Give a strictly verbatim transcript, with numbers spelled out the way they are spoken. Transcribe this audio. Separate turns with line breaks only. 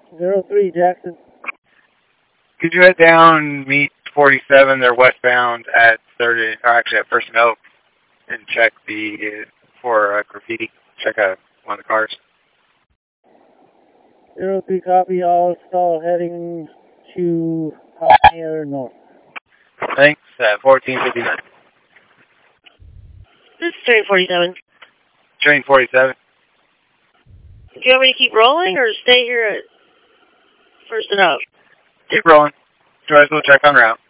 zero three, Jackson.
Could you head down, meet forty-seven, they're westbound at thirty, or actually at First and Oak, and check the, uh, for uh, graffiti, check out one of the cars.
zero three, copy, all stall heading to Pioneer North.
Thanks, uh, fourteen fifty.
This is train forty-seven.
Train forty-seven.
Do you want me to keep rolling or stay here at First and Oak?
Keep rolling. Try to check on route.